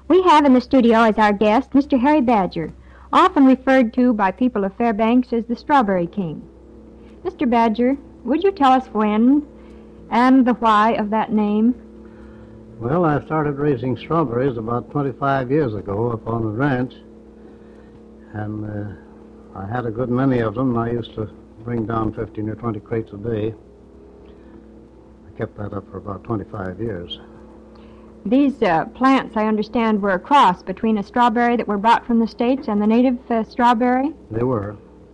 We have in the studio as our guest Mr. Harry Badger, often referred to by people of Fairbanks as the Strawberry King. Mr. Badger, would you tell us when and the why of that name? Well, I started raising strawberries about 25 years ago up on the ranch, and I had a good many of them. I used to bring down 15 or 20 crates a day. I kept that up for about 25 years. These plants, I understand, were a cross between a strawberry that were brought from the States and the native strawberry? They were.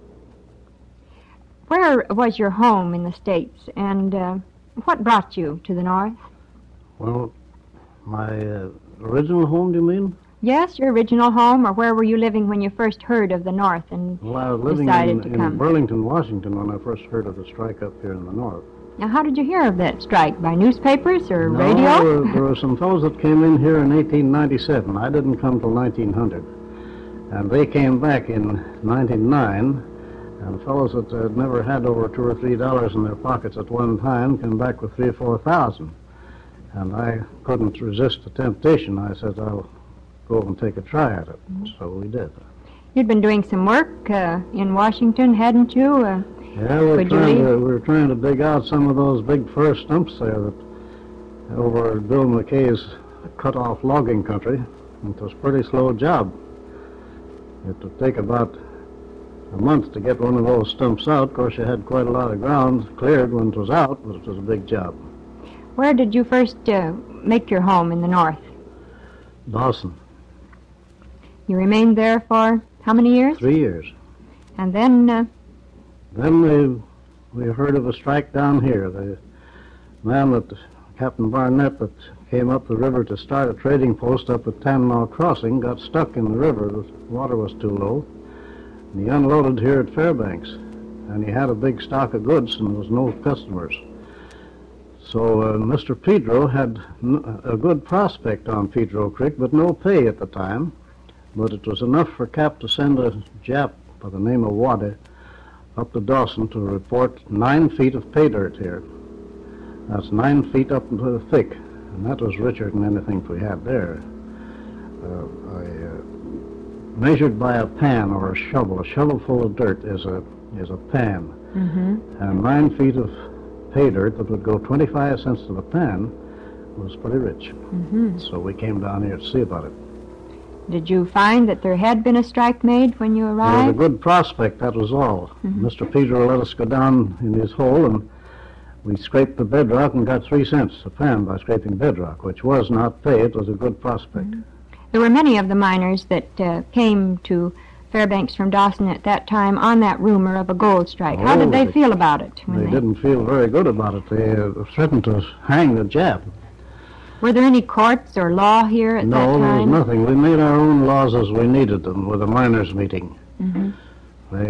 Where was your home in the States, and what brought you to the North? Well, my original home, do you mean? Yes, your original home, or where were you living when you first heard of the North and Well, I was living in Burlington, Washington when I first heard of the strike up here in the North. Now, how did you hear of that strike? By newspapers or No, radio? There were some fellows that came in here in 1897. I didn't come till 1900. And they came back in 1909, and fellows that had never had over $2 or $3 in their pockets at one time came back with $3,000 or $4,000. And I couldn't resist the temptation. I said, I'll go and take a try at it. So we did. You'd been doing some work in Washington, hadn't you? Yeah, we were trying to dig out some of those big fir stumps there that over Bill McKay's cut-off logging country. It was a pretty slow job. It would take about a month to get one of those stumps out. Of course, you had quite a lot of ground cleared when it was out, but it was a big job. Where did you first make your home in the North? Dawson. You remained there for how many years? 3 years. And then... Then we heard of a strike down here. The man Captain Barnett, that came up the river to start a trading post up at Tananaw Crossing, got stuck in the river. The water was too low. And he unloaded here at Fairbanks. And he had a big stock of goods, and there was no customers. So Mr. Pedro had a good prospect on Pedro Creek, but no pay at the time. But it was enough for Cap to send a Jap by the name of Wade up to Dawson to report 9 feet of pay dirt here. That's 9 feet up into the thick, and that was richer than anything we had there. I measured by a pan or a shovel. A shovel full of dirt is a pan, and 9 feet of pay dirt that would go 25 cents to the pan was pretty rich. So we came down here to see about it. Did you find that there had been a strike made when you It was arrived? a good prospect, that was all. Mr. Pedro let us go down in his hole, and we scraped the bedrock and got 3 cents a pan by scraping bedrock, which was not pay. It was a good prospect. There were many of the miners that came to Fairbanks from Dawson at that time on that rumor of a gold strike. How did they feel about it? They didn't feel very good about it. They threatened to hang the Jap. Were there any courts or law here at that time? No, there was nothing. We made our own laws as we needed them with a miners' meeting. They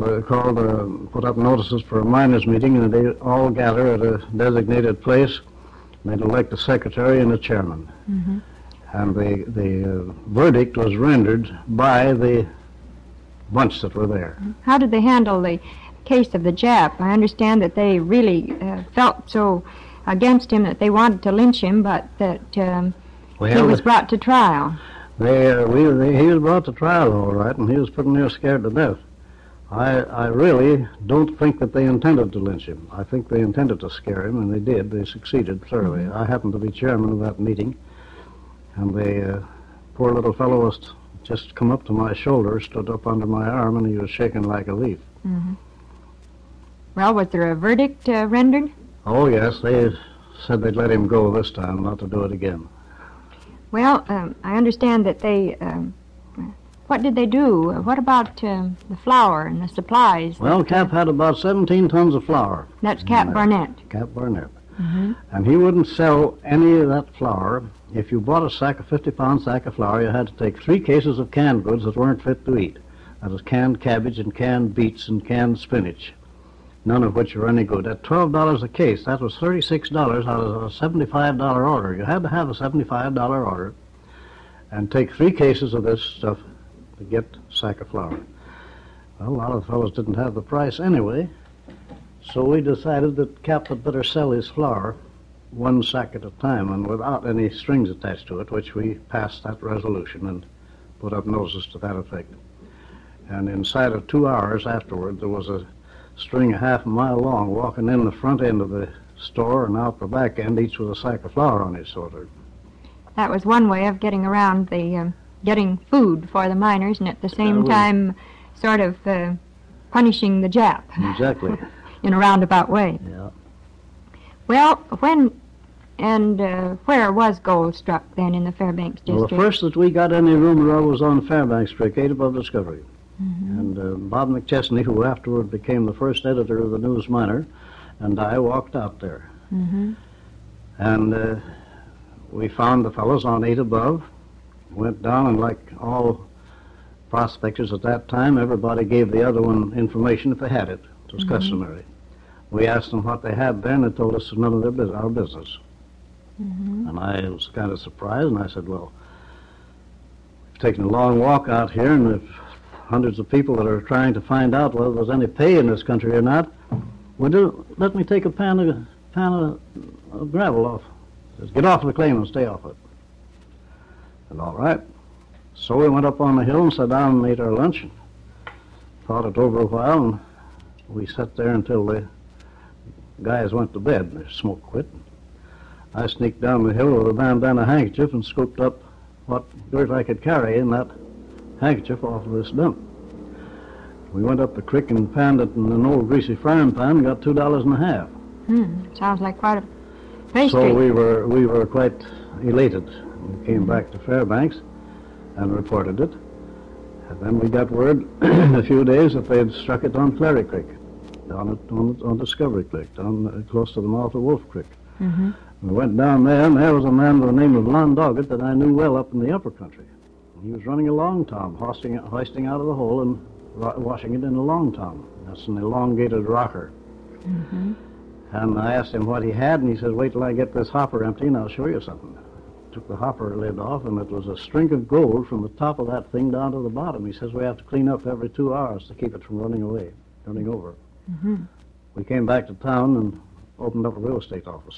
put up notices for a miners' meeting, and they all gather at a designated place. They'd elect a secretary and a chairman. And the verdict was rendered by the bunch that were there. How did they handle the case of the Jap? I understand that they really felt so against him that they wanted to lynch him, but that he was brought to trial. He was brought to trial, all right, and he was pretty near scared to death. I really don't think that they intended to lynch him. I think they intended to scare him, and they did. They succeeded thoroughly. I happened to be chairman of that meeting, and the poor little fellow was just come up to my shoulder, stood up under my arm, and he was shaking like a leaf. Well, was there a verdict rendered? Oh, yes, they said they'd let him go this time, not to do it again. Well, I understand that they... what did they do? What about the flour and the supplies? Well, Cap had about 17 tons of flour. That's Cap Barnett. Cap Barnett. And he wouldn't sell any of that flour. If you bought a 50-pound sack of flour, you had to take 3 cases of canned goods that weren't fit to eat. That was canned cabbage and canned beets and canned spinach, none of which were any good. At $12 a case, that was $36 out of a $75 order. You had to have a $75 order and take 3 cases of this stuff to get a sack of flour. Well, a lot of fellows didn't have the price anyway, so we decided that Cap had better sell his flour one sack at a time and without any strings attached to it, which we passed that resolution and put up notices to that effect. And inside of 2 hours afterward, there was a string a half a mile long walking in the front end of the store and out the back end, each with a sack of flour on his shoulder. That was one way of getting around the getting food for the miners, and at the same time sort of punishing the Jap. Exactly. In a roundabout way. Yeah. Well, when and where was gold struck then in the Fairbanks district? Well, the first that we got any rumor of was on Fairbanks Creek, 8 above Discovery. And Bob McChesney, who afterward became the first editor of the News Miner, and I walked out there. And we found the fellows on 8 above, went down, and like all prospectors at that time, everybody gave the other one information if they had it. It was customary. We asked them what they had there, and they told us none of our business. And I was kind of surprised, and I said, well, we've taken a long walk out here, and there's hundreds of people that are trying to find out whether there's any pay in this country or not. Let me take a pan of gravel off. Just get off the claim and stay off it. And all right. So we went up on the hill and sat down and ate our lunch and thought it over a while, and we sat there until the guys went to bed and their smoke quit. I sneaked down the hill with a bandana handkerchief and scooped up what dirt I could carry in that handkerchief off of this dump. We went up the creek and panned it in an old greasy frying pan and got $2.50. Sounds like quite a pastry. So we were quite elated. We came back to Fairbanks and reported it. And then we got word in a few days that they had struck it on Clary Creek, on Discovery Creek, down close to the mouth of Wolf Creek. We went down there, and there was a man by the name of Lon Doggett that I knew well up in the upper country. He was running a long tom, hoisting out of the hole and washing it in a long tom. That's an elongated rocker. And I asked him what he had, and he said, wait till I get this hopper empty and I'll show you something. Took the hopper lid off, and it was a string of gold from the top of that thing down to the bottom. He says we have to clean up every 2 hours to keep it from running over. We came back to town and opened up a real estate office.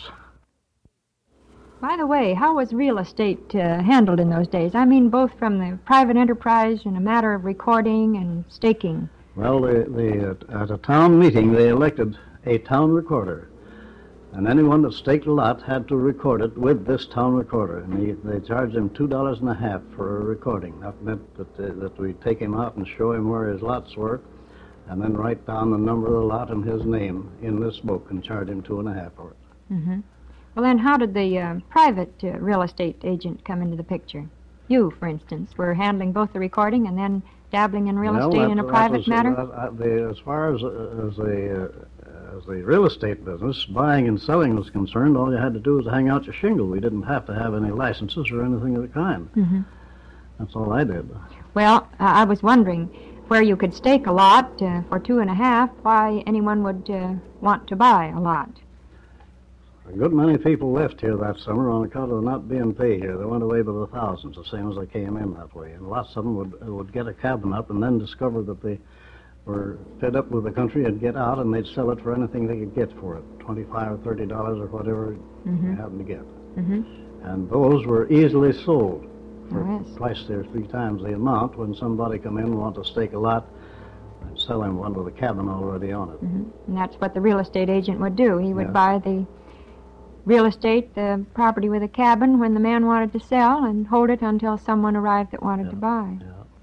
By the way, how was real estate handled in those days? I mean, both from the private enterprise and a matter of recording and staking. Well, at a town meeting, they elected a town recorder. And anyone that staked a lot had to record it with this town recorder. And they charged him $2.50 for a recording. That meant that we'd take him out and show him where his lots were, and then write down the number of the lot and his name in this book and charge him $2.50 for it. Well, then how did the private real estate agent come into the picture? You, for instance, were handling both the recording and then dabbling in real estate in a private matter? As far as the real estate business, buying and selling was concerned, all you had to do was hang out your shingle. We didn't have to have any licenses or anything of the kind. That's all I did. Well, I was wondering where you could stake a lot for $2.50, why anyone would want to buy a lot. A good many people left here that summer on account of not being paid here. They went away by the thousands, the same as they came in that way. And lots of them would get a cabin up and then discover that they were fed up with the country and get out, and they'd sell it for anything they could get for it, $25 or $30 or whatever they happened to get. And those were easily sold for twice or 3 times the amount when somebody come in and wanted to stake a lot and sell him one with a cabin already on it. And that's what the real estate agent would do. He would buy the real estate, the property with a cabin, when the man wanted to sell, and hold it until someone arrived that wanted to buy.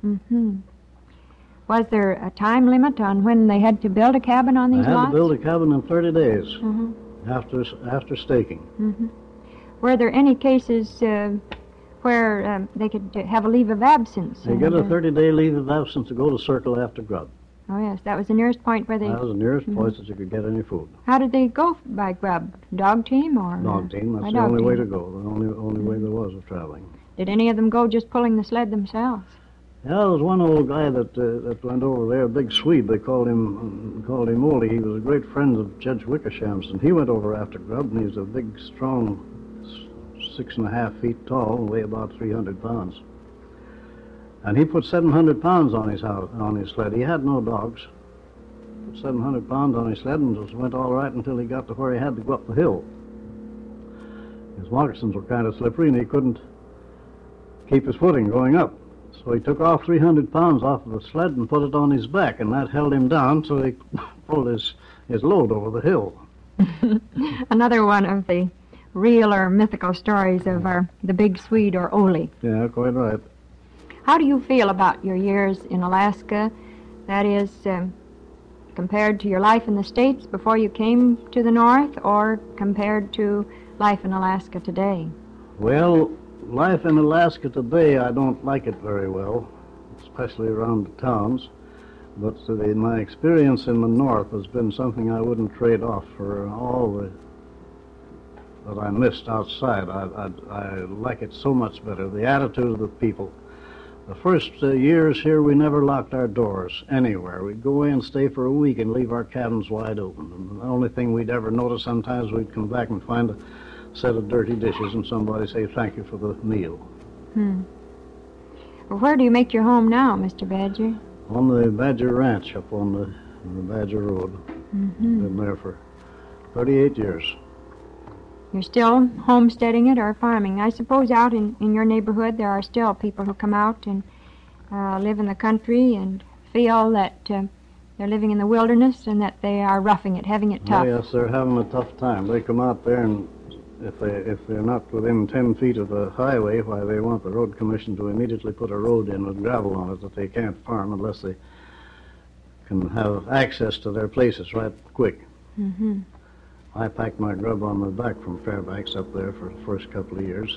Was there a time limit on when they had to build a cabin on these lots? They had to build a cabin in 30 days after staking. Were there any cases where they could have a leave of absence? They get a 30-day leave of absence to go to Circle after grub. Oh, yes, that was the nearest point where they... That was the nearest place that you could get any food. How did they go by grub? Dog team or... Dog team, that's the only way to go, the only way there was of traveling. Did any of them go just pulling the sled themselves? Yeah, there was one old guy that went over there, a big Swede. They called him Ole. He was a great friend of Judge Wickersham's, and he went over after grub, and he's a big, strong, 6.5 feet tall, and weigh about 300 pounds. And he put 700 pounds on his sled. He had no dogs. Put 700 pounds on his sled and just went all right until he got to where he had to go up the hill. His moccasins were kind of slippery, and he couldn't keep his footing going up. So he took off 300 pounds off of the sled and put it on his back, and that held him down, so he pulled his load over the hill. Another one of the real or mythical stories of the Big Swede, or Ole. Yeah, quite right. How do you feel about your years in Alaska? That is, compared to your life in the States before you came to the North, or compared to life in Alaska today? Well, life in Alaska today, I don't like it very well, especially around the towns. But my experience in the North has been something I wouldn't trade off for all that I missed outside. I like it so much better. The attitude of the people. The first years here, we never locked our doors anywhere. We'd go in, stay for a week, and leave our cabins wide open. And the only thing we'd ever notice, sometimes we'd come back and find a set of dirty dishes and somebody say, "Thank you for the meal." Well, where do you make your home now, Mr. Badger? On the Badger Ranch up on the Badger Road. Been there for 38 years. You're still homesteading it or farming? I suppose out in your neighborhood there are still people who come out and live in the country and feel that they're living in the wilderness and that they are roughing it, having it tough. Oh, yes, they're having a tough time. They come out there, and if they're not within 10 feet of the highway, why, they want the road commission to immediately put a road in with gravel on it that they can't farm unless they can have access to their places right quick. I packed my grub on my back from Fairbanks up there for the first couple of years.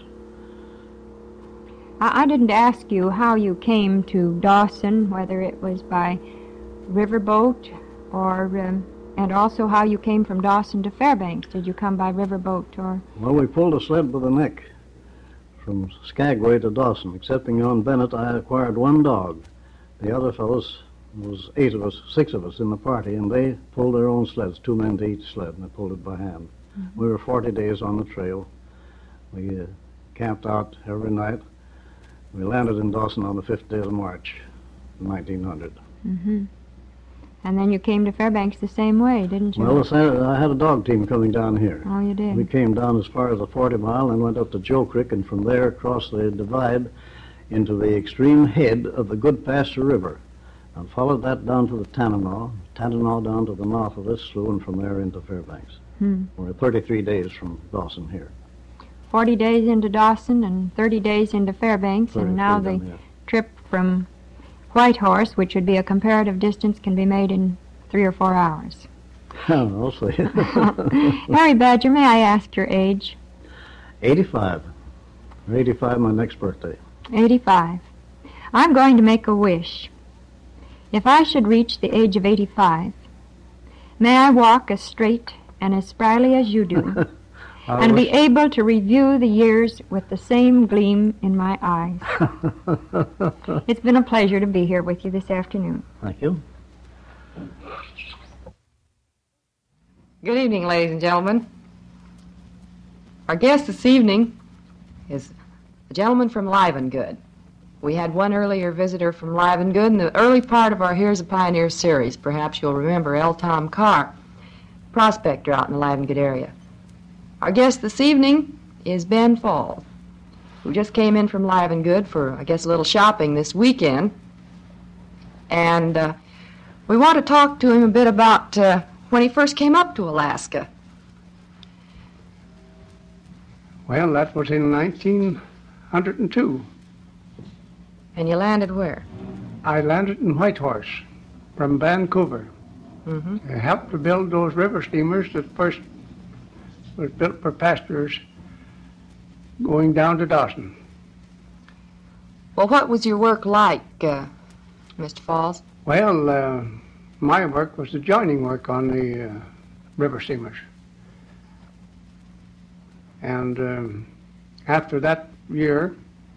I didn't ask you how you came to Dawson, whether it was by riverboat or, and also how you came from Dawson to Fairbanks. Did you come by riverboat or? Well, we pulled a sled by the neck from Skagway to Dawson. Excepting on Bennett, I acquired one dog. The other fellows, there was 6 of us in the party, and they pulled their own sleds, 2 men to each sled, and they pulled it by hand. We were 40 days on the trail. We camped out every night. We landed in Dawson on the 5th day of March, 1900. And then you came to Fairbanks the same way, didn't you? Well, I had a dog team coming down here. Oh, you did? We came down as far as the 40 Mile and went up to Joe Creek, and from there across the divide into the extreme head of the Good Pasture River, and followed that down to the Tanana down to the north of this slough, and from there into Fairbanks. We're 33 days from Dawson here. 40 days into Dawson and 30 days into Fairbanks, and now the trip from Whitehorse, which would be a comparative distance, can be made in 3 or 4 hours. I'll see. Harry Badger, may I ask your age? 85. 85, my next birthday. 85. I'm going to make a wish. If I should reach the age of 85, may I walk as straight and as spryly as you do, and be able to review the years with the same gleam in my eyes. It's been a pleasure to be here with you this afternoon. Thank you. Good evening, ladies and gentlemen. Our guest this evening is a gentleman from Livengood. We had one earlier visitor from Livengood in the early part of our Here's a Pioneer series. Perhaps you'll remember L. Tom Carr, prospector out in the Livengood area. Our guest this evening is Ben Falls, who just came in from Livengood for, I guess, a little shopping this weekend. And we want to talk to him a bit about when he first came up to Alaska. Well, that was in 1902. And you landed where? I landed in Whitehorse from Vancouver. I helped to build those river steamers that first was built for passengers going down to Dawson. Well, what was your work like, Mr. Falls? Well, my work was the joining work on the river steamers. And after that year,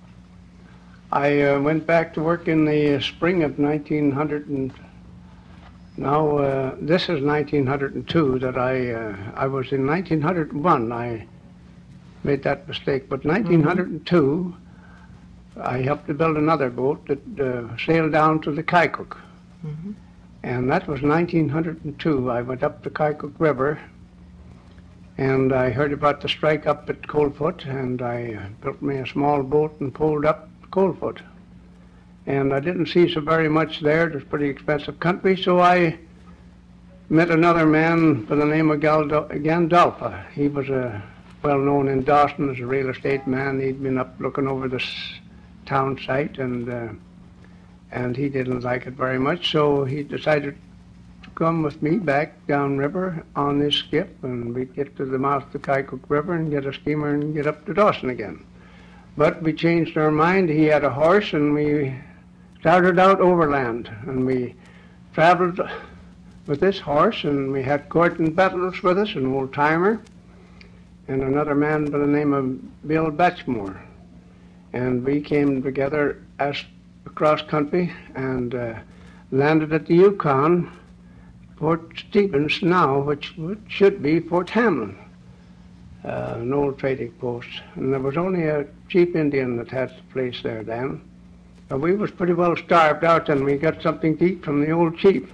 I went back to work in the spring of 1900, and now this is 1902 that I was in 1901. I made that mistake, but 1902 I helped to build another boat that sailed down to the Kaikouk, and that was 1902. I went up the Kaikouk River, And I heard about the strike up at Coldfoot, and I built me a small boat and pulled up Coldfoot. And I didn't see so very much there. It was pretty expensive country, so I met another man by the name of Gandolfa. He was well known in Dawson as a real estate man. He'd been up looking over this town site, and he didn't like it very much, so he decided to come with me back downriver on this skip, and we'd get to the mouth of the Kycook River and get a steamer and get up to Dawson again. But we changed our mind. He had a horse, and we started out overland, and we traveled with this horse, and we had Gordon Battles with us, an old-timer, and another man by the name of Bill Batchmore. And we came together as across country and landed at the Yukon, Fort Stevens now, which should be Fort Hamlin, an old trading post. And there was only a chief Indian that had the place there then. But we was pretty well starved out, and we got something to eat from the old chief.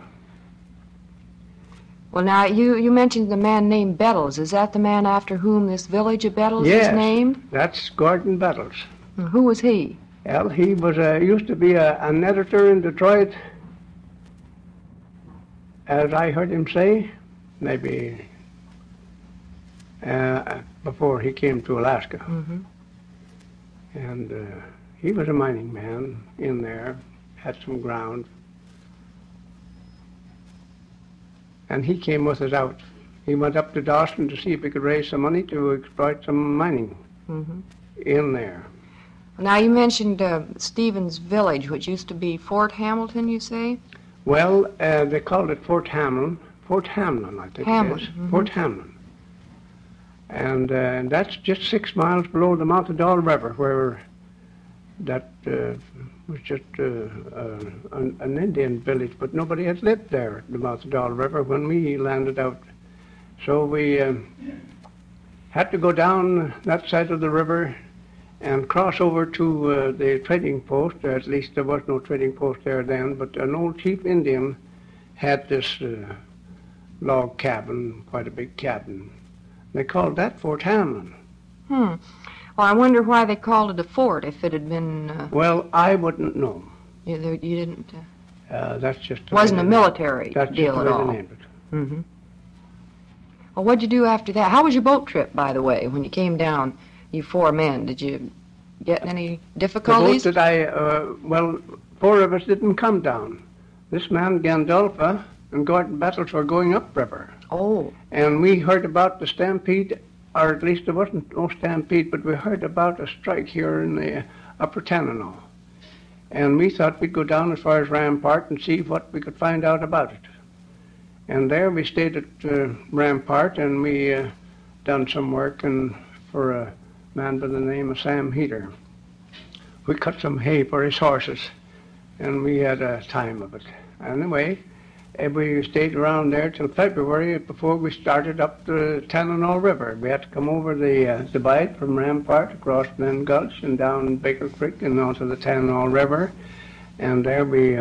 Well, now, you mentioned the man named Bettles. Is that the man after whom this village of Bettles is named? Yes, that's Gordon Battles. And who was he? Well, he was used to be an editor in Detroit, as I heard him say, maybe before he came to Alaska. Mm-hmm. And he was a mining man in there, had some ground. And he came with us out. He went up to Dawson to see if he could raise some money to exploit some mining in there. Now, you mentioned Stevens Village, which used to be Fort Hamilton, you say? Well, they called it Fort Hamlin. Fort Hamlin, I think Hamlin, it is. Fort Hamlin. And that's just 6 miles below the Montadal River, where that was just an Indian village, but nobody had lived there at the Montadal River when we landed out. So we had to go down that side of the river and cross over to the trading post. At least there was no trading post there then, but an old chief Indian had this log cabin, quite a big cabin. They called that Fort Hamlin. Well, I wonder why they called it a fort if it had been... Well, I wouldn't know. You didn't... That's just... Wasn't a military deal at all. Mm-hmm. Well, what'd you do after that? How was your boat trip, by the way, when you came down, you 4 men? Did you get any difficulties? The boat that well, 4 of us didn't come down. This man, Gandolfa, and Gordon Battles were going upriver. Oh. And we heard about the stampede, or at least there wasn't no stampede, but we heard about a strike here in the upper Tanana. And we thought we'd go down as far as Rampart and see what we could find out about it. And there we stayed at Rampart, and we done some work for a man by the name of Sam Heater. We cut some hay for his horses, and we had a time of it. Anyway, we stayed around there till February before we started up the Tanana River. We had to come over the divide from Rampart across Glen Gulch and down Baker Creek and onto the Tanana River. And there we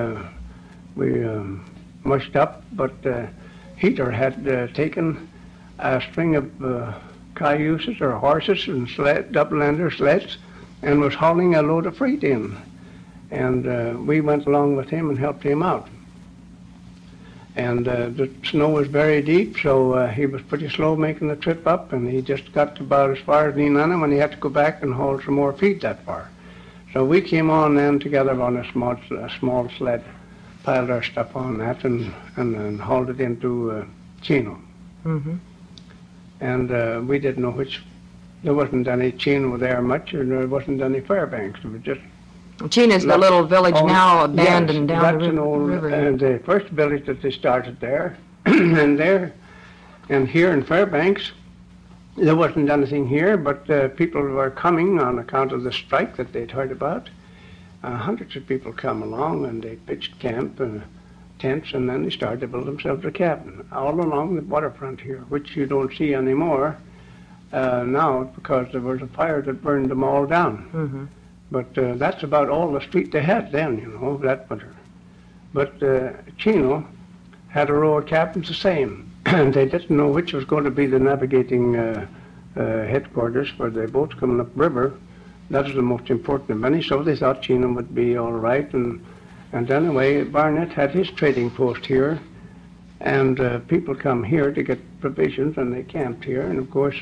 mushed up, but Heater had taken a string of cayuses or horses and double-ender sleds and was hauling a load of freight in. And we went along with him and helped him out. And the snow was very deep, so he was pretty slow making the trip up, and he just got about as far as Nenana when he had to go back and haul some more feed that far. So we came on then together on a small sled, piled our stuff on that, and then hauled it into Chino. Mm-hmm. And we didn't know which. There wasn't any Chino there much, and there wasn't any Fairbanks. It was just. Chino's the little village now abandoned yes, down that's the an old, river. The first village that they started there, and here in Fairbanks, there wasn't anything here, but people were coming on account of the strike that they'd heard about. Hundreds of people come along, and they pitched camp and tents, and then they started to build themselves a cabin all along the waterfront here, which you don't see anymore now because there was a fire that burned them all down. Mm-hmm. But that's about all the street they had then, you know, that winter. But Chino had a row of cabins the same. and they didn't know which was going to be the navigating headquarters for the boats coming up river. That was the most important of many, so they thought Cheenham would be all right. And anyway, Barnett had his trading post here, and people come here to get provisions, and they camped here. And of course,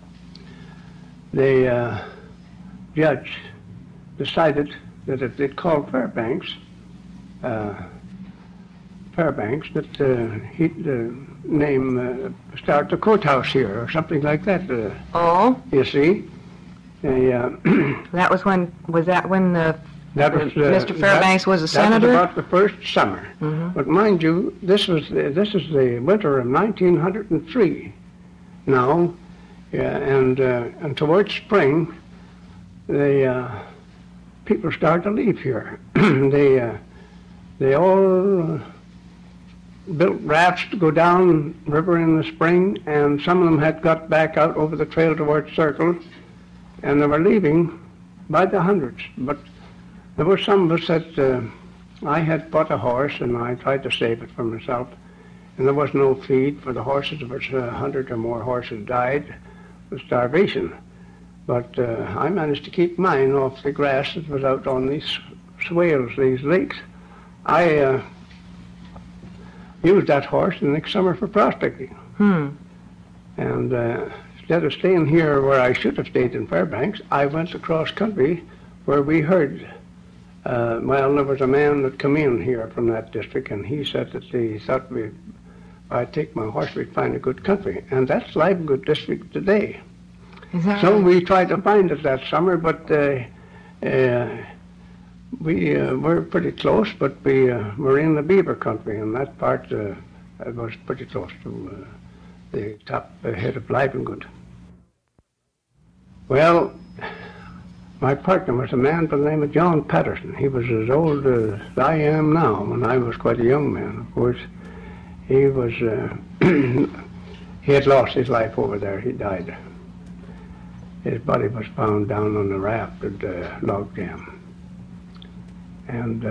the judge decided that if they'd call Fairbanks, that he'd start the courthouse here or something like that. You see. That was when Mr. Fairbanks was a senator? That was about the first summer. Mm-hmm. But mind you, this is the winter of 1903 now, and towards spring, the people started to leave here. They all built rafts to go down river in the spring, and some of them had got back out over the trail towards Circle, and they were leaving by the hundreds. But there were some of us that I had bought a horse, and I tried to save it for myself, and there was no feed for the horses. There was 100 or more horses died of starvation. But I managed to keep mine off the grass that was out on these swales, these lakes. I used that horse the next summer for prospecting. And instead of staying here where I should have stayed in Fairbanks, I went across country where we heard, there was a man that come in here from that district, and he said that he thought I'd take my horse, we'd find a good country. And that's Livengood district today. So we tried to find it that summer, but we were pretty close, but we were in the beaver country, and that part was pretty close to the top head of Livengood. Well, my partner was a man by the name of John Patterson. He was as old as I am now, when I was quite a young man. Of course, he was, he had lost his life over there. He died. His body was found down on the raft at Log Jam. And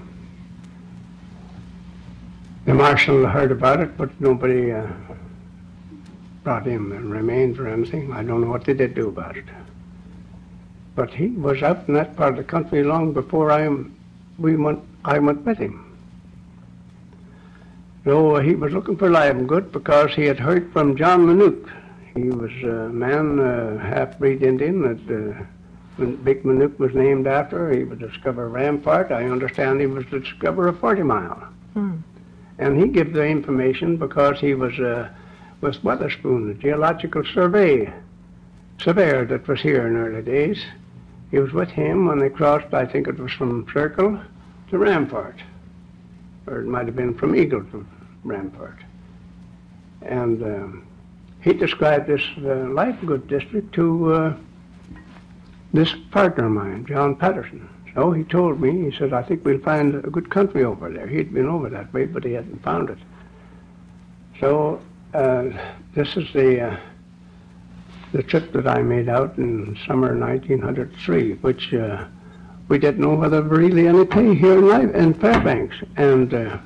the marshal heard about it, but nobody brought him remains or anything. I don't know what they did do about it. But he was out in that part of the country long before I went with him. So he was looking for Livengood because he had heard from John Minute. He was a man, half-breed Indian, that when Big Minute was named after. He would discover Rampart. I understand he was the discoverer of 40 Mile. And he gave the information because he was with Weatherspoon, the geological surveyor that was here in early days. He was with him when they crossed, I think it was from Circle to Rampart, or it might have been from Eagle to Rampart. And he described this Livengood district to this partner of mine, John Patterson. So he told me, he said, I think we'll find a good country over there. He'd been over that way, but he hadn't found it. So this is the trip that I made out in summer 1903, which we didn't know whether there were really any pay here in Fairbanks. And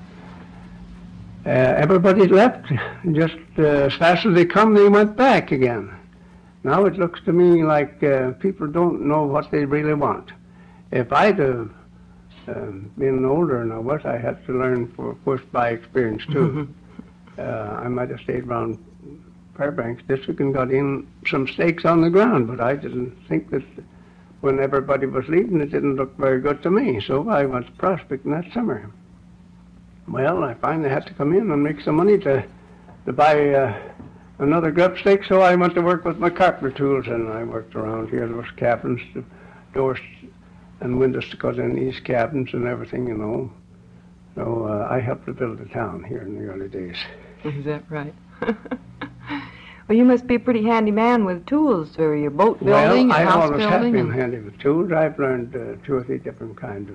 everybody left. Just as fast as they come, they went back again. Now it looks to me like people don't know what they really want. If I'd have been older than I was, I had to learn, of course, by experience too. I might have stayed around Fairbanks district and got in some stakes on the ground, but I didn't think that when everybody was leaving, it didn't look very good to me. So I went prospecting that summer. Well, I finally had to come in and make some money to buy another grub stake, so I went to work with my carpenter tools, and I worked around here. There was cabins, doors and windows to cut in these cabins and everything, you know. So I helped to build the town here in the early days. Is that right? Well, you must be a pretty handy man with tools for your boat building and house building. Well, I always have been handy with tools. I've learned 2 or 3 different kinds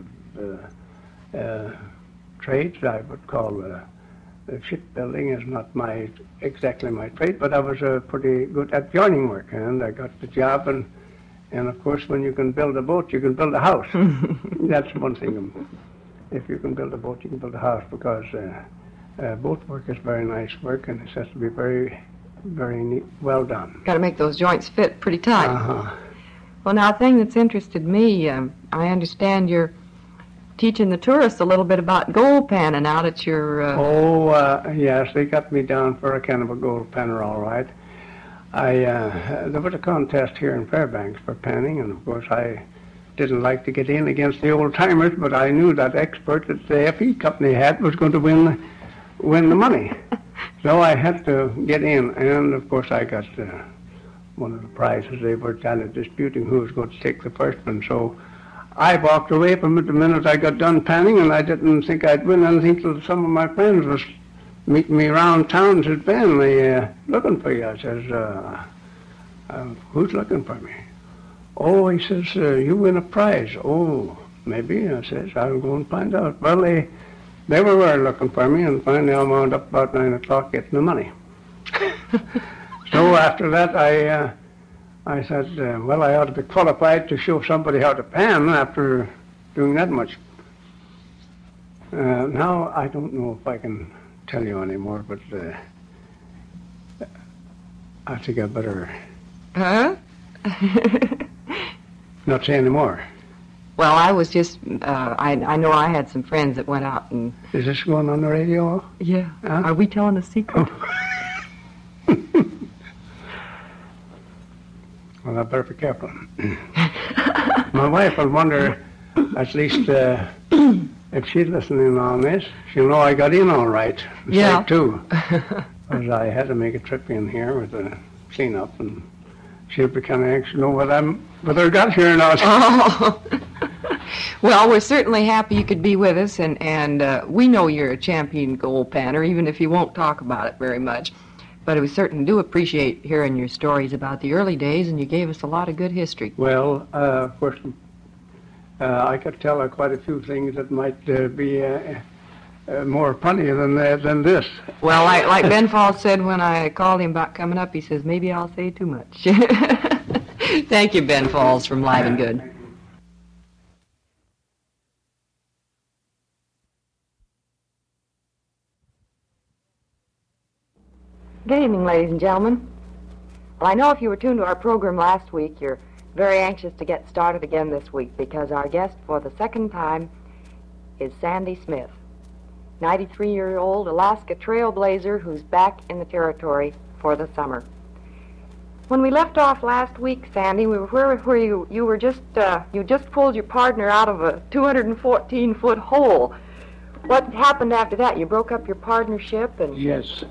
of trades. I would call shipbuilding is not exactly my trade, but I was pretty good at joining work, and I got the job. And of course, when you can build a boat, you can build a house. That's one thing. If you can build a boat, you can build a house, because Both work is very nice work, and it has to be very, very neat, well done. Got to make those joints fit pretty tight. Uh-huh. Well, now, a thing that's interested me, I understand you're teaching the tourists a little bit about gold panning out at your... Yes, they got me down for a kind of a gold panner, all right. There was a contest here in Fairbanks for panning, and of course I didn't like to get in against the old-timers, but I knew that expert that the FE company had was going to win the money. So I had to get in, and of course I got one of the prizes. They were kind of disputing who was going to take the first one, so I walked away from it the minute I got done panning, and I didn't think I'd win anything till some of my friends was meeting me around town and said, Ben, they looking for you. I says, who's looking for me? Oh, he says, you win a prize. Oh, maybe. I says, I'll go and find out. Well, they were looking for me, and finally I wound up about 9 o'clock getting the money. So after that, I said, well, I ought to be qualified to show somebody how to pan after doing that much. Now, I don't know if I can tell you anymore, but I think I better not say any more. Well, I was just, I know I had some friends that went out and... Is this going on the radio? Yeah. Huh? Are we telling a secret? Oh. Well, I better be careful. My wife will wonder, at least, if she's listening on this, she'll know I got in all right. Yeah. Too. Because I had to make a trip in here with a cleanup, and she'll be kind of anxious to know whether I got here or not. Oh. Well, we're certainly happy you could be with us, and we know you're a champion gold panner, even if you won't talk about it very much. But we certainly do appreciate hearing your stories about the early days, and you gave us a lot of good history. Well, of course, I could tell quite a few things that might be more funny than this. Well, like Ben Falls said when I called him about coming up, he says, maybe I'll say too much. Thank you, Ben Falls from Live and Good. Good evening, ladies and gentlemen. Well, I know if you were tuned to our program last week, you're very anxious to get started again this week because our guest for the second time is Sandy Smith, 93-year-old Alaska trailblazer who's back in the territory for the summer. When we left off last week, Sandy, we were where you were just you just pulled your partner out of a 214-foot hole. What happened after that? You broke up your partnership and... Yes.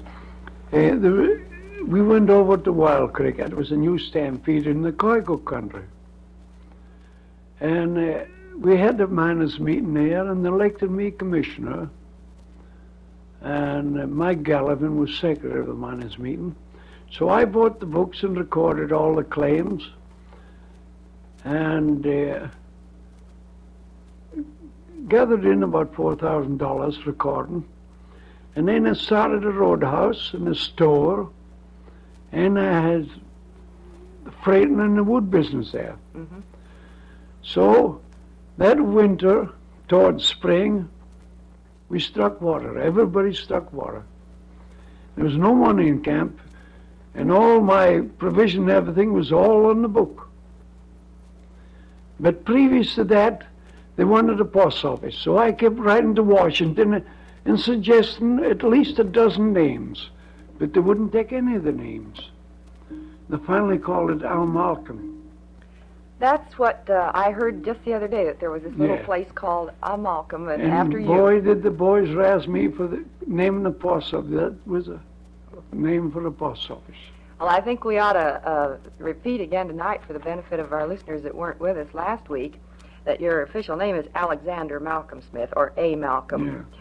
We went over to Wild Creek. It was a new stampede in the Koyko country. And we had the miners' meeting there, and they elected me commissioner. And Mike Gallivan was secretary of the miners' meeting. So I bought the books and recorded all the claims. And gathered in about $4,000 recording. And then I started a roadhouse and a store, and I had the freighting and the wood business there. Mm-hmm. So that winter, towards spring, we struck water. Everybody struck water. There was no money in camp, and all my provision and everything was all on the book. But previous to that, they wanted a post office, so I kept writing to Washington and suggesting at least a dozen names, but they wouldn't take any of the names. They finally called it Al Malcolm. That's what I heard just the other day, that there was this little place called Al Malcolm, and after you... boy, did the boys razz me for the naming the post office. That was a name for the post office. Well, I think we ought to repeat again tonight for the benefit of our listeners that weren't with us last week, that your official name is Alexander Malcolm Smith, or A. Malcolm. Yeah.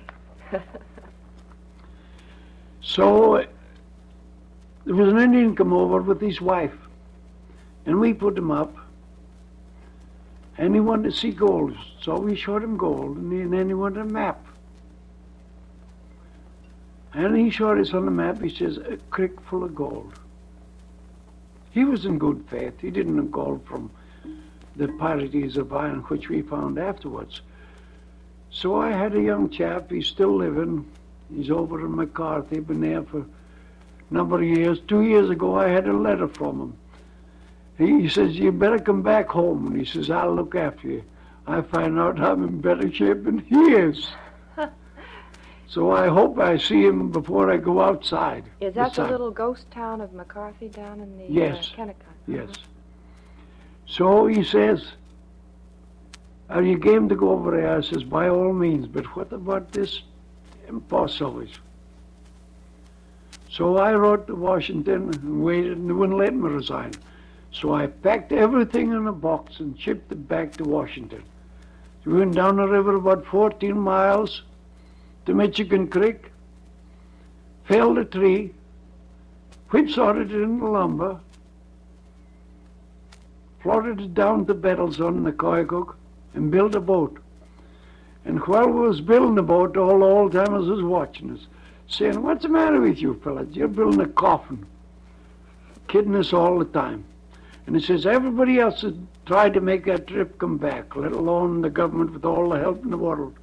So there was an Indian come over with his wife, and we put him up, and he wanted to see gold, so we showed him gold, and then he wanted a map. And he showed us on the map, he says, a creek full of gold. He was in good faith. He didn't know gold from the parodies of iron which we found afterwards. So I had a young chap, he's still living, He's over in McCarthy, been there for a number of years. 2 years ago, I had a letter from him. He says, you better come back home. And he says, I'll look after you. I find out I'm in better shape than he is. So I hope I see him before I go outside. Is that the little ghost town of McCarthy down in the Kennecott? Yes. So he says, are you game to go over there? I says, by all means, but what about this impossible? So I wrote to Washington and waited, and they wouldn't let me resign. So I packed everything in a box and shipped it back to Washington. We went down the river about 14 miles to Michigan Creek, felled a tree, whipsawed it into lumber, floated it down to Bettles on the Koyukuk, and built a boat. And while we was building the boat, all the old timers was watching us, saying, what's the matter with you fellas? You're building a coffin. Kidding us all the time. And he says, everybody else has tried to make that trip come back, let alone the government with all the help in the world.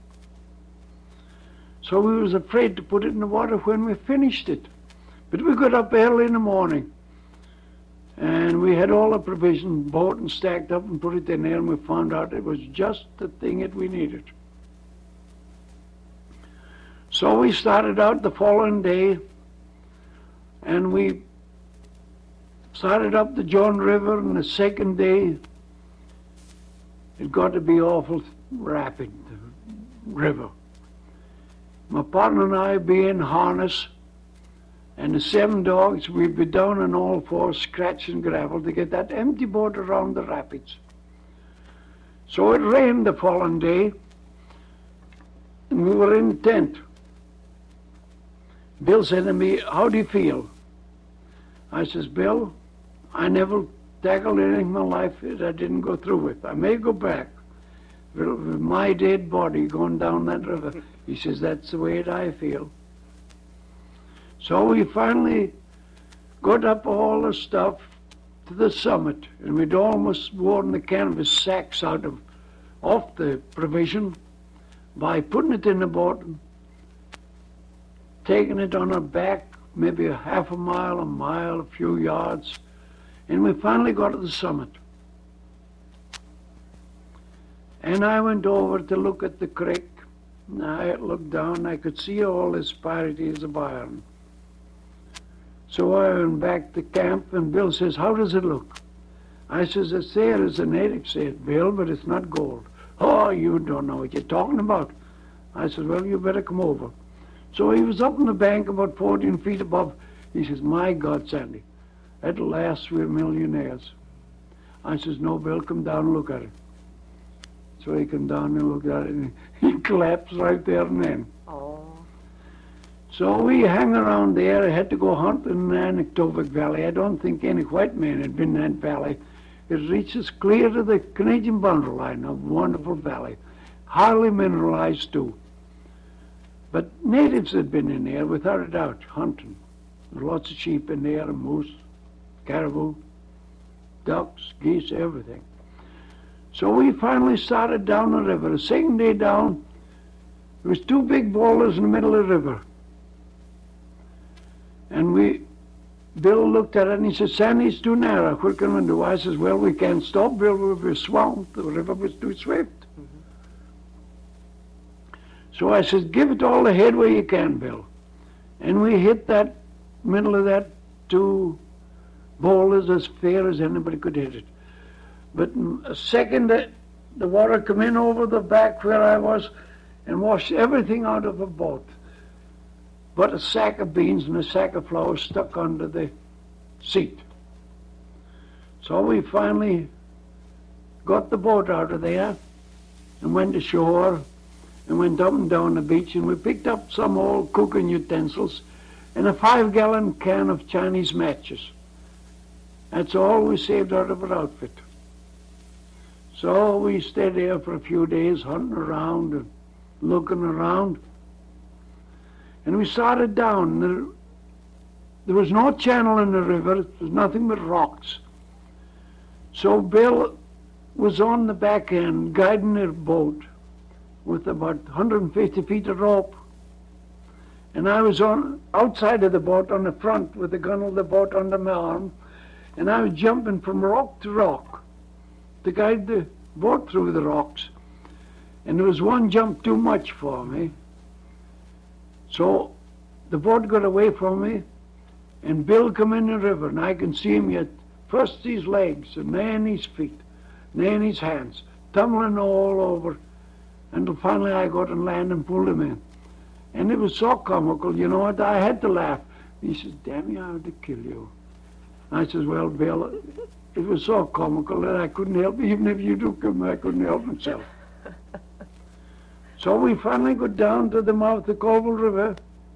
So we was afraid to put it in the water when we finished it. But we got up early in the morning, and we had all the provisions bought and stacked up and put it in there, and we found out it was just the thing that we needed. So we started out the following day, and we started up the John River, and the second day it got to be awful rapid, the river. My partner and I be in harness, and the 7 dogs, we'd be down on all fours scratching gravel to get that empty boat around the rapids. So it rained the following day, and we were in the tent. Bill said to me, how do you feel? I says, Bill, I never tackled anything in my life that I didn't go through with. I may go back with my dead body going down that river. He says, that's the way that I feel. So we finally got up all the stuff to the summit, and we'd almost worn the canvas sacks off the provision by putting it in the boat, taking it on our back, maybe a half a mile, a few yards, and we finally got to the summit. And I went over to look at the creek, and I looked down, I could see all the disparities of iron. So I went back to camp, and Bill says, how does it look? I says, it's there as the natives said, Bill, but it's not gold. Oh, you don't know what you're talking about. I said, well, you better come over. So he was up on the bank about 14 feet above. He says, my God, Sandy, at last we're millionaires. I says, no, Bill, come down and look at it. So he came down and looked at it, and he collapsed right there and then. Oh. So we hung around there. I had to go hunting in the Anactovic Valley. I don't think any white man had been in that valley. It reaches clear to the Canadian boundary line, a wonderful valley, highly mineralized too. But natives had been in there, without a doubt, hunting. There were lots of sheep in there, and moose, caribou, ducks, geese, everything. So we finally started down the river. The second day down, there was 2 big boulders in the middle of the river. And Bill looked at it and he said, Sandy, it's too narrow. What can we do? I says, well, we can't stop, Bill. We'll be swamped. The river was too swift. So I said, give it all the headway you can, Bill. And we hit that middle of that 2 boulders as fair as anybody could hit it. But a second that the water come in over the back where I was and washed everything out of the boat. But a sack of beans and a sack of flour stuck under the seat. So we finally got the boat out of there and went ashore and went up and down the beach, and we picked up some old cooking utensils and a 5-gallon can of Chinese matches. That's all we saved out of our outfit. So we stayed there for a few days, hunting around and looking around. And we started down. There was no channel in the river. There was nothing but rocks. So Bill was on the back end, guiding the boat with about 150 feet of rope. And I was on outside of the boat on the front with the gun of the boat under my arm, and I was jumping from rock to rock to guide the boat through the rocks. And there was one jump too much for me. So the boat got away from me, and Bill come in the river, and I can see him yet. First his legs, and then his feet, and then his hands, tumbling all over, until finally I got on land and pulled him in. And it was so comical, you know what, I had to laugh. He says, damn you, I had to kill you. I says, well, Bill, it was so comical that I couldn't help it. Even if you do come, I couldn't help myself. So we finally got down to the mouth of the Colville River.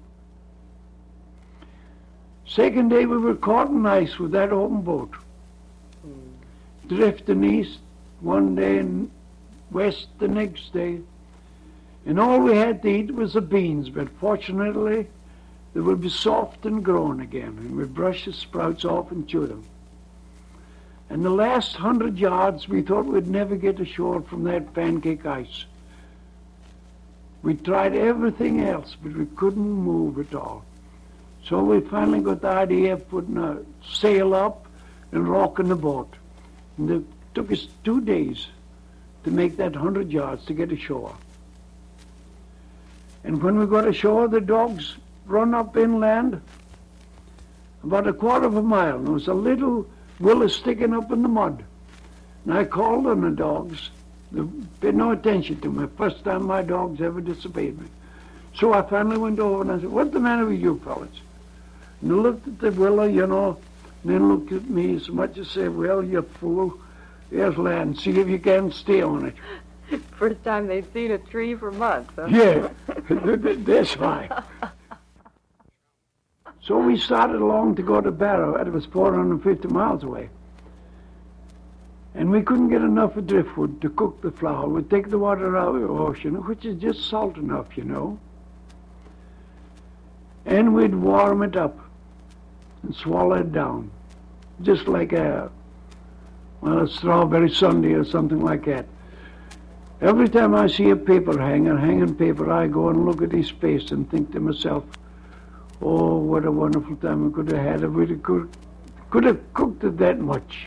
Second day we were caught in ice with that open boat. Drifting east one day and west the next day. And all we had to eat was the beans, but fortunately they would be soft and grown again, and we'd brush the sprouts off and chew them. And the last 100 yards we thought we'd never get ashore from that pancake ice. We tried everything else, but we couldn't move at all. So we finally got the idea of putting a sail up and rocking the boat. And it took us 2 days to make that 100 yards to get ashore. And when we got ashore, the dogs run up inland about a quarter of a mile. And there was a little willow sticking up in the mud. And I called on the dogs. They paid no attention to me. First time my dogs ever disobeyed me. So I finally went over and I said, what's the matter with you fellas? And they looked at the willow, you know, and then looked at me as much as say, well, you fool, here's land, see if you can stay on it. First time they've seen a tree for months, huh? Yeah, that's right. So we started along to go to Barrow. It was 450 miles away. And we couldn't get enough of driftwood to cook the flour. We'd take the water out of the ocean, which is just salt enough, you know. And we'd warm it up and swallow it down, just like a strawberry sundae or something like that. Every time I see a paper hanging paper, I go and look at his face and think to myself, oh, what a wonderful time we could have had if we could have cooked it that much.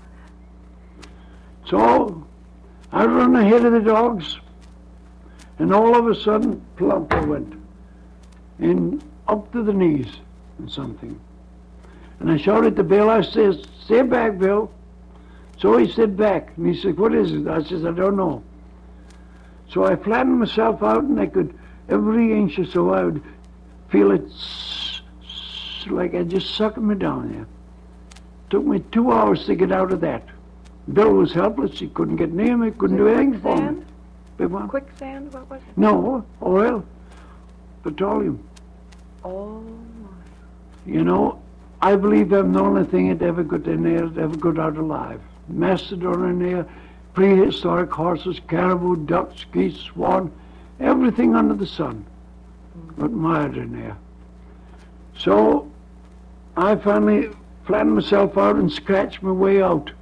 So I run ahead of the dogs, and all of a sudden, plump I went, and up to the knees in something. And I shouted to Bill, I says, stay back, Bill. So he stayed back, and he said, what is it? I says, I don't know. So I flattened myself out, and I could, every inch or so, I would feel it like I just sucking me down there. Took me 2 hours to get out of that. Bill was helpless. He couldn't get near me. Couldn't do anything for me. Quicksand? What was it? No, oil. Petroleum. Oh, my. You know, I believe I'm the only thing that ever got in there that ever got out alive. Mastodon in there, prehistoric horses, caribou, ducks, geese, swan, everything under the sun got mired in there. So I finally flattened myself out and scratched my way out.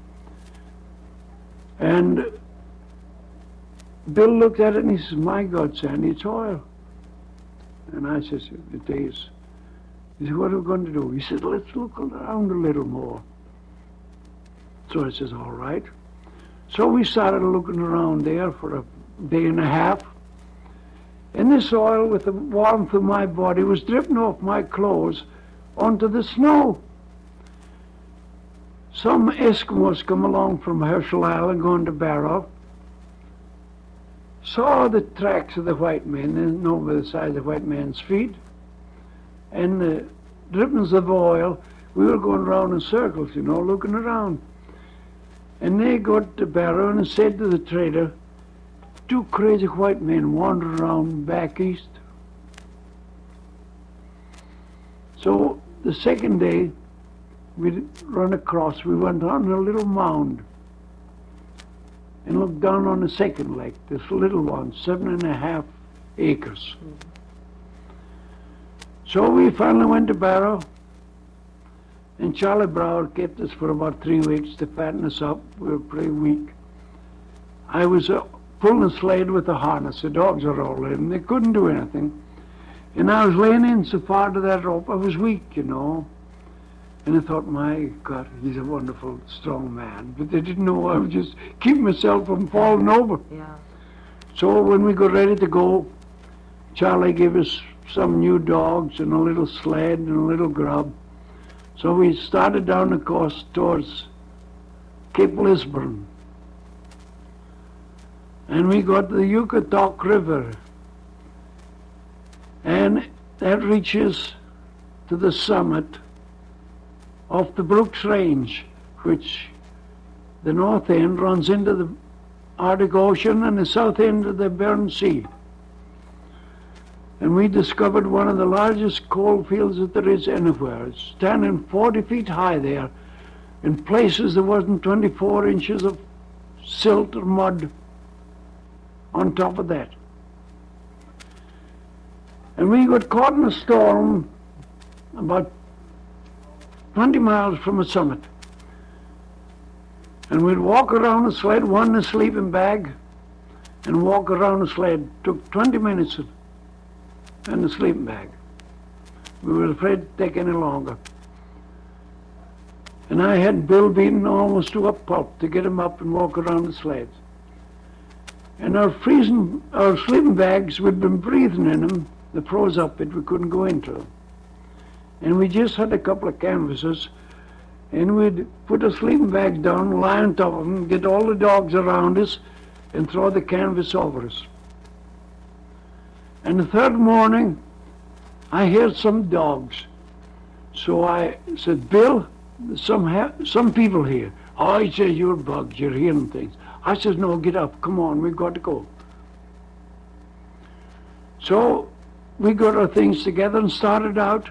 And Bill looked at it and he says, my God, Sandy, it's oil. And I says, it is. He said, what are we going to do? He said, let's look around a little more. So I says, all right. So we started looking around there for a day and a half. And this oil, with the warmth of my body, was dripping off my clothes onto the snow. Some Eskimos come along from Herschel Island going to Barrow, saw the tracks of the white men, and over the side of the white man's feet, and the drippings of oil. We were going around in circles, you know, looking around. And they got to Barrow and said to the trader, 2 crazy white men wandering around back east. So the second day, we run across, we went on a little mound and looked down on the second lake, this little one, 7.5 acres. So we finally went to Barrow, and Charlie Brower kept us for about 3 weeks to fatten us up. We were pretty weak. I was pulling a sled with a harness. The dogs are all in, they couldn't do anything. And I was laying in so far to that rope, I was weak, you know. And I thought, my God, he's a wonderful, strong man. But they didn't know I was just keeping myself from falling over. Yeah. So when we got ready to go, Charlie gave us some new dogs and a little sled and a little grub. So we started down the coast towards Cape Lisburn. And we got the Yucatoc River. And that reaches to the summit of the Brooks Range, which the north end runs into the Arctic Ocean and the south end of the Bering Sea. And we discovered one of the largest coal fields that there is anywhere. It's standing 40 feet high there. In places there wasn't 24 inches of silt or mud on top of that. And we got caught in a storm about 20 miles from the summit. And we'd walk around the sled, one in a sleeping bag, and walk around the sled. Took 20 minutes in the sleeping bag. We were afraid to take any longer. And I had Bill beaten almost to a pulp to get him up and walk around the sleds. And our sleeping bags, we'd been breathing in them. They froze up, but we couldn't go into them. And we just had a couple of canvases, and we'd put the sleeping bags down, lie on top of them, get all the dogs around us, and throw the canvas over us. And the third morning, I heard some dogs. So I said, Bill, some people here. Oh, he says, you're bugs, you're hearing things. I says, no, get up, come on, we've got to go. So we got our things together and started out.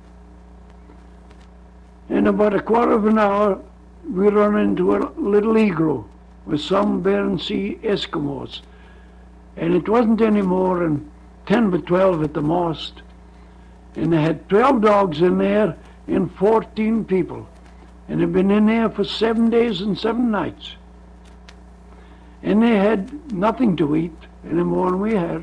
In about a quarter of an hour, we run into a little igloo with some Bering Sea Eskimos. And it wasn't any more than 10 by 12 at the most. And they had 12 dogs in there and 14 people. And they'd been in there for 7 days and 7 nights. And they had nothing to eat any more than we had.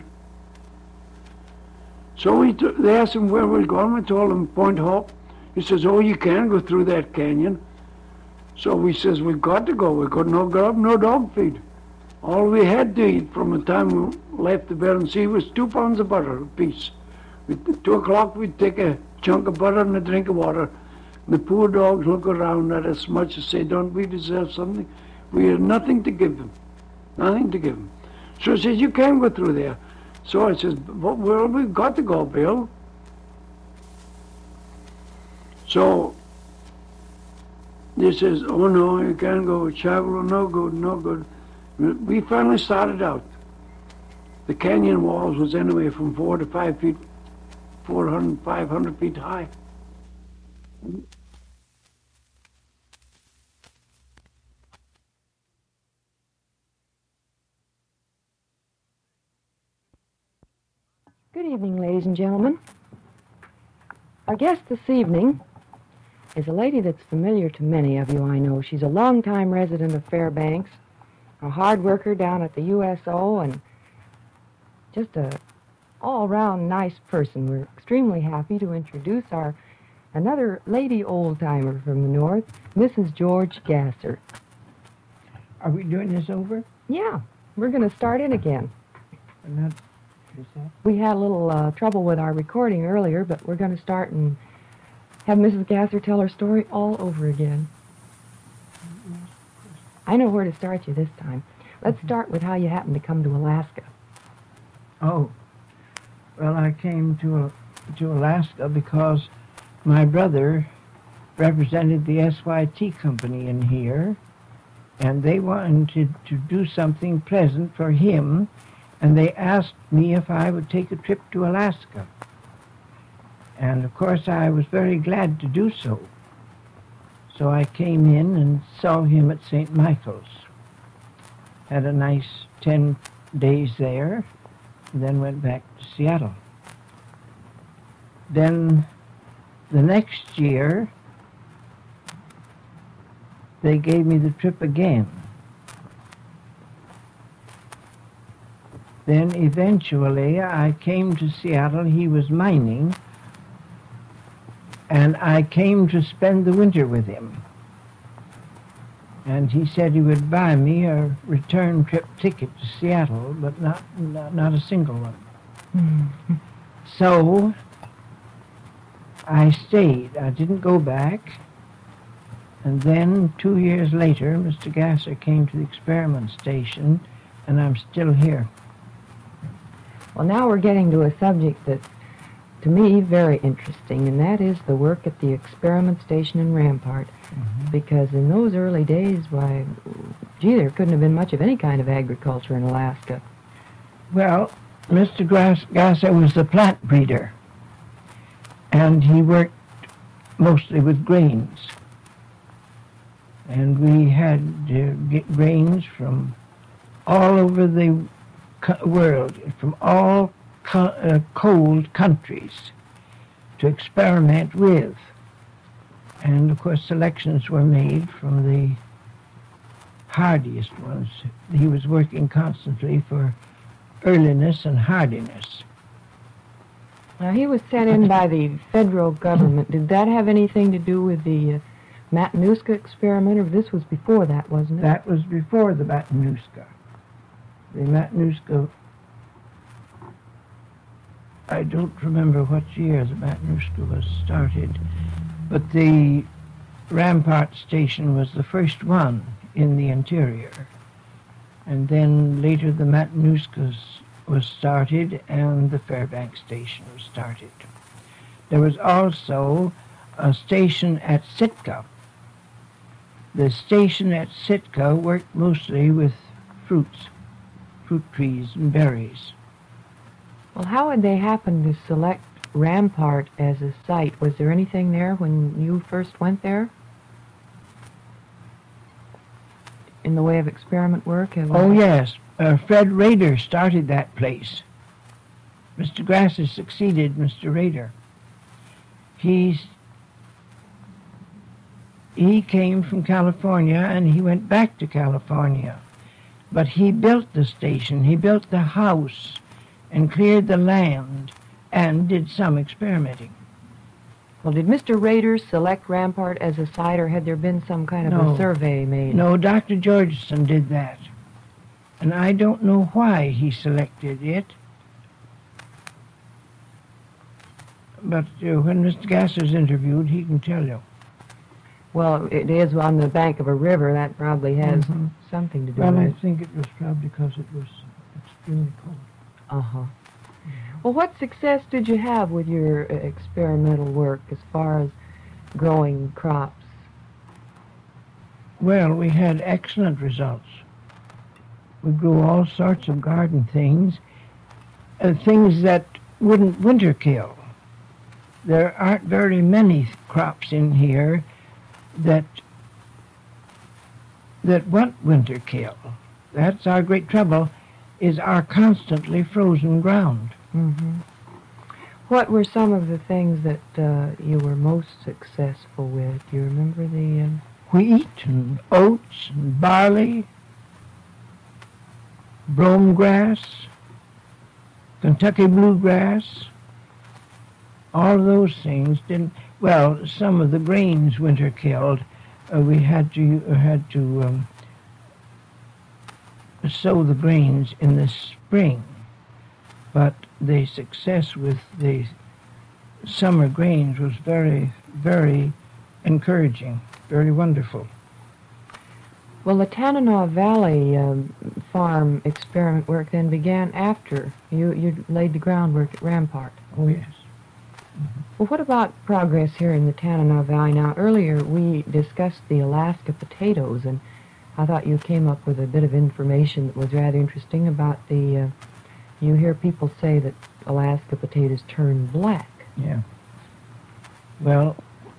So they asked him where we were going. We told him Point Hope. He says, oh, you can't go through that canyon. So we says, we've got to go. We've got no grub, no dog feed. All we had to eat from the time we left the Bering Sea was 2 pounds of butter apiece. At 2 o'clock, we'd take a chunk of butter and a drink of water. The poor dogs look around at us much as say, don't we deserve something? We had nothing to give them. Nothing to give them. So he says, you can't go through there. So I says, well, we've got to go, Bill. So he says, oh no, you can't go. Travel, no good, no good. We finally started out. The canyon walls was anyway from 4 to 5 feet, 400, 500 feet high. Good evening, ladies and gentlemen. Our guest this evening is a lady that's familiar to many of you, I know. She's a longtime resident of Fairbanks, a hard worker down at the USO, and just a all-around nice person. We're extremely happy to introduce another lady old-timer from the north, Mrs. George Gasser. Are we doing this over? Yeah, we're going to start in again. That? We had a little trouble with our recording earlier, but we're going to start and have Mrs. Gasser tell her story all over again. I know where to start you this time. Let's start with how you happened to come to Alaska. Oh, well, I came to Alaska because my brother represented the SYT company in here, and they wanted to do something pleasant for him, and they asked me if I would take a trip to Alaska. And of course I was very glad to do so. So I came in and saw him at St. Michael's. Had a nice 10 days there, and then went back to Seattle. Then the next year, they gave me the trip again. Then eventually I came to Seattle. He was mining, and I came to spend the winter with him. And he said he would buy me a return trip ticket to Seattle, but not a single one. Mm-hmm. So I stayed. I didn't go back. And then 2 years later, Mr. Gasser came to the experiment station, and I'm still here. Well, now we're getting to a subject that's, to me, very interesting, and that is the work at the experiment station in Rampart. Mm-hmm. Because in those early days, why, gee, there couldn't have been much of any kind of agriculture in Alaska. Well, Mr. Gasser was the plant breeder, and he worked mostly with grains. And we had to get grains from all over the world, from all cold countries to experiment with. And of course selections were made from the hardiest ones. He was working constantly for earliness and hardiness. Now, he was sent in by the federal government. Did that have anything to do with the Matanuska experiment, or this was before that, wasn't it? That was before the Matanuska. The Matanuska, I don't remember what year the Matanuska was started, but the Rampart Station was the first one in the interior. And then later the Matanuska was started and the Fairbanks Station was started. There was also a station at Sitka. The station at Sitka worked mostly with fruit trees and berries. Well, how would they happen to select Rampart as a site? Was there anything there when you first went there? In the way of experiment work? Oh, yes. Fred Rader started that place. Mr. Grasser succeeded Mr. Rader. He came from California, and he went back to California. But he built the station, he built the house, and cleared the land, and did some experimenting. Well, did Mr. Rader select Rampart as a site, or had there been some kind of a survey made? No, Dr. Georgeson did that. And I don't know why he selected it. But when Mr. Gasser's interviewed, he can tell you. Well, it is on the bank of a river. That probably has something to do with it. Well, I think it was probably because it was extremely cold. Uh-huh. Well, what success did you have with your experimental work as far as growing crops? Well, we had excellent results. We grew all sorts of garden things, things that wouldn't winter kill. There aren't very many crops in here that won't winter kill. That's our great trouble, is our constantly frozen ground. Mm-hmm. What were some of the things that you were most successful with? Do you remember the... Wheat and oats and barley, brome grass, Kentucky bluegrass, all those things didn't... Well, some of the grains winter killed. We had to sow the grains in the spring, but the success with the summer grains was very, very encouraging, very wonderful. Well, the Tanana Valley farm experiment work then began after you laid the groundwork at Rampart. Oh, yes. Mm-hmm. Well, what about progress here in the Tanana Valley? Now, earlier we discussed the Alaska potatoes, and I thought you came up with a bit of information that was rather interesting about the... you hear people say that Alaska potatoes turn black. Yeah. Well,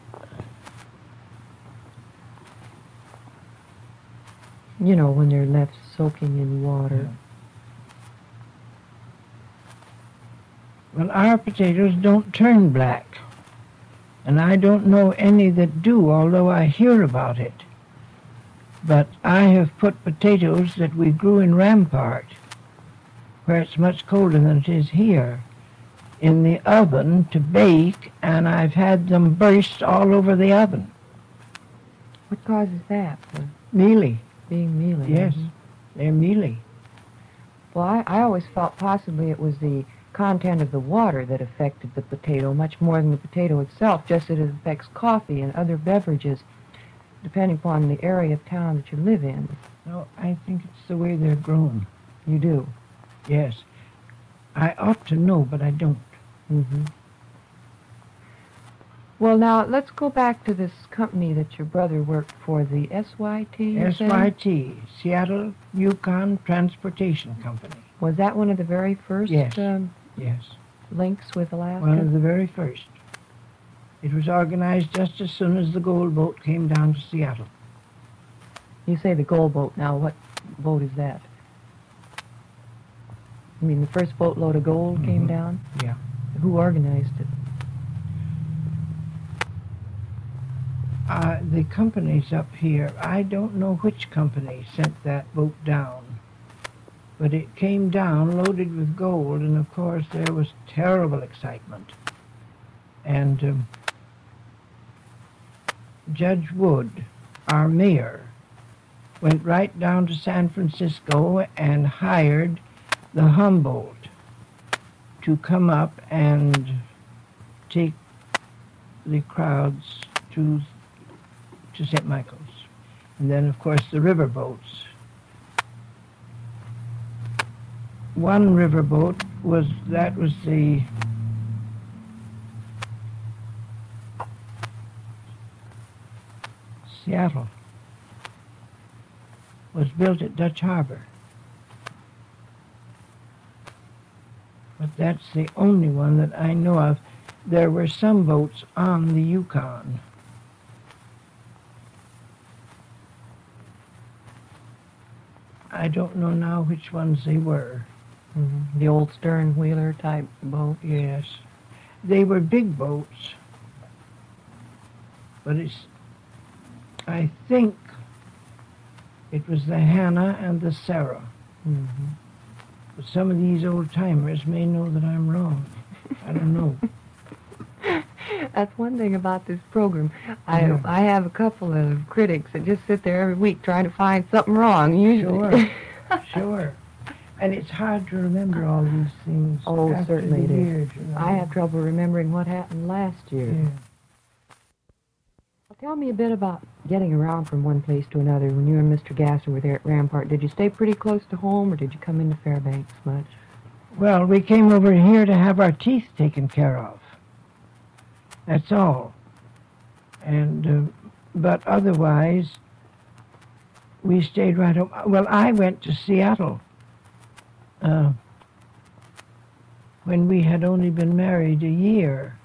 you know, when they're left soaking in water. Yeah. Well, our potatoes don't turn black, and I don't know any that do, although I hear about it. But I have put potatoes that we grew in Rampart where it's much colder than it is here, in the oven to bake, and I've had them burst all over the oven. What causes that? Mealy. Being mealy. Yes, Mhm. they're mealy. Well, I always felt possibly it was the content of the water that affected the potato much more than the potato itself, just as it affects coffee and other beverages, depending upon the area of town that you live in. No, I think it's the way they're grown. You do? Yes. I ought to know, but I don't. Mm-hmm. Well, now, let's go back to this company that your brother worked for, the SYT, you said? SYT, Seattle Yukon Transportation Company. Was that one of the very first Yes. Yes, links with Alaska? one of the very first. It was organized just as soon as the gold boat came down to Seattle. You say the gold boat. Now, what boat is that? You mean the first boatload of gold came down? Yeah. Who organized it? The companies up here, I don't know which company sent that boat down, but it came down loaded with gold, and of course there was terrible excitement. And Judge Wood, our mayor, went right down to San Francisco and hired the Humboldt to come up and take the crowds to St. Michael's. And then, of course, the river boats. One river boat was the Seattle, was built at Dutch Harbor. But that's the only one that I know of. There were some boats on the Yukon. I don't know now which ones they were. Mm-hmm. The old stern wheeler type boat? Yes. They were big boats. But I think it was the Hannah and the Sarah. Mm-hmm. But some of these old-timers may know that I'm wrong. I don't know. That's one thing about this program. Yeah. I have a couple of critics that just sit there every week trying to find something wrong, usually. Sure, sure. And it's hard to remember all these things. Oh, after certainly the it is. years, you know. I have trouble remembering what happened last year. Yeah. Well, tell me a bit about getting around from one place to another. When you and Mr. Gasser were there at Rampart, did you stay pretty close to home, or did you come into Fairbanks much? Well, we came over here to have our teeth taken care of. That's all. And, but otherwise, we stayed right home. Well, I went to Seattle when we had only been married a year.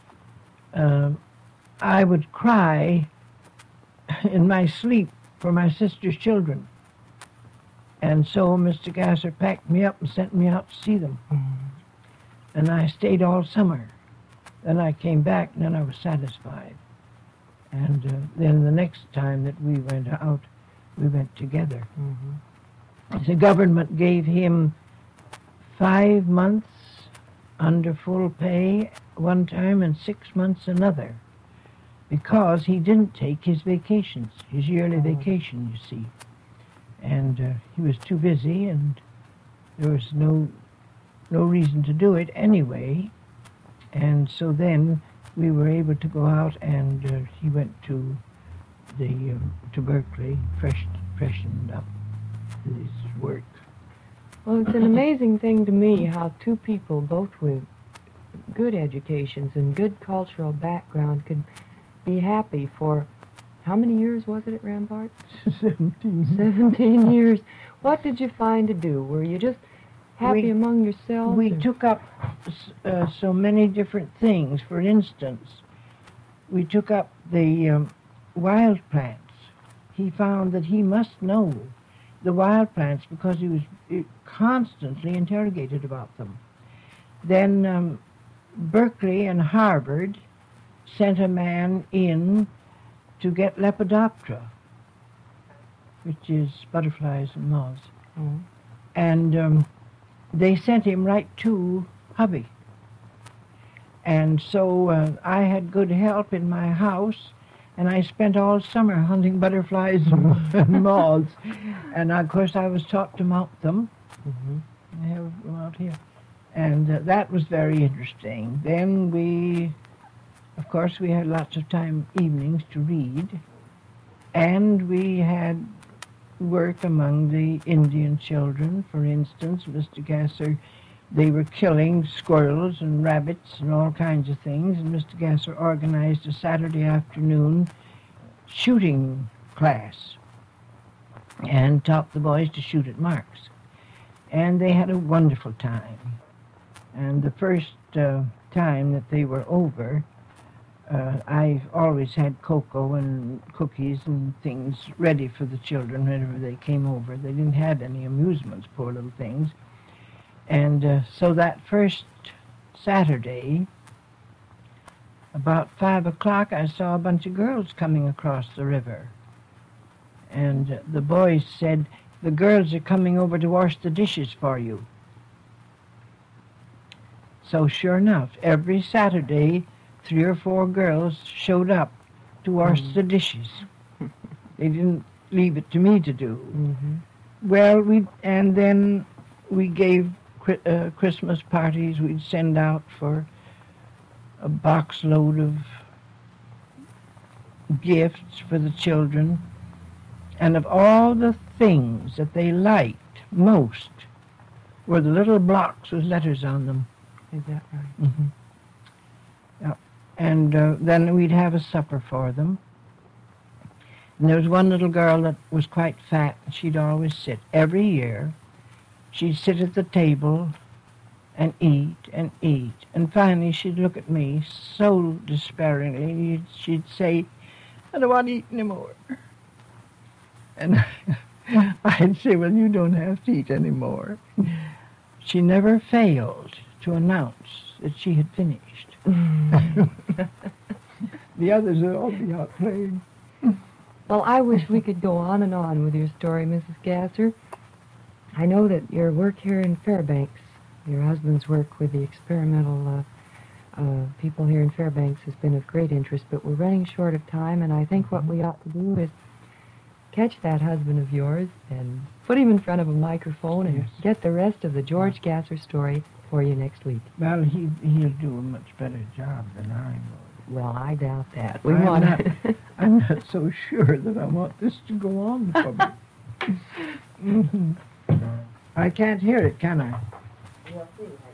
I would cry in my sleep for my sister's children. And so Mr. Gasser packed me up and sent me out to see them. Mm-hmm. And I stayed all summer. Then I came back, and then I was satisfied. And then the next time that we went out, we went together. Mm-hmm. The government gave him 5 months under full pay one time and 6 months another, because he didn't take his vacations, his yearly vacation, you see. And he was too busy, and there was no reason to do it anyway. And so then we were able to go out, and he went to Berkeley, freshened up his work. Well, it's an amazing thing to me how two people, both with good educations and good cultural background, could be happy for, how many years was it at Rampart? 17. 17 years. What did you find to do? Were you just happy among yourselves? We or- took up so many different things. For instance, we took up the wild plants. He found that he must know the wild plants because he was constantly interrogated about them. Then Berkeley and Harvard sent a man in to get Lepidoptera, which is butterflies and moths. Oh. And they sent him right to hubby. And so I had good help in my house, and I spent all summer hunting butterflies and moths. And of course I was taught to mount them. I have them out here. And that was very interesting. Then we had lots of time evenings to read, and we had work among the Indian children. For instance, Mr. Gasser, they were killing squirrels and rabbits and all kinds of things, and Mr. Gasser organized a Saturday afternoon shooting class and taught the boys to shoot at marks. And they had a wonderful time. And the first time that they were over, I always had cocoa and cookies and things ready for the children whenever they came over. They didn't have any amusements, poor little things. And so that first Saturday, about 5 o'clock, I saw a bunch of girls coming across the river. And the boys said, "The girls are coming over to wash the dishes for you." So sure enough, every Saturday, 3 or 4 girls showed up to wash the dishes. They didn't leave it to me to do. Well, then we gave Christmas parties. We'd send out for a box load of gifts for the children. And of all the things that they liked most were the little blocks with letters on them. Is that right? Yep. And then we'd have a supper for them. And there was one little girl that was quite fat, and she'd always sit. Every year, she'd sit at the table and eat and eat. And finally, she'd look at me so despairingly, she'd say, "I don't want to eat anymore." And I'd say, "Well, you don't have to eat anymore." She never failed to announce that she had finished. The others would all be out playing. Well, I wish we could go on and on with your story, Mrs. Gasser. I know that your work here in Fairbanks, your husband's work with the experimental people here in Fairbanks has been of great interest, but we're running short of time, and I think what we ought to do is catch that husband of yours and put him in front of a microphone and get the rest of the George Gasser story for you next week. Well, he'll do a much better job than I will. Well, I doubt that. I'm not so sure that I want this to go on for me. I can't hear it, can I? We'll see.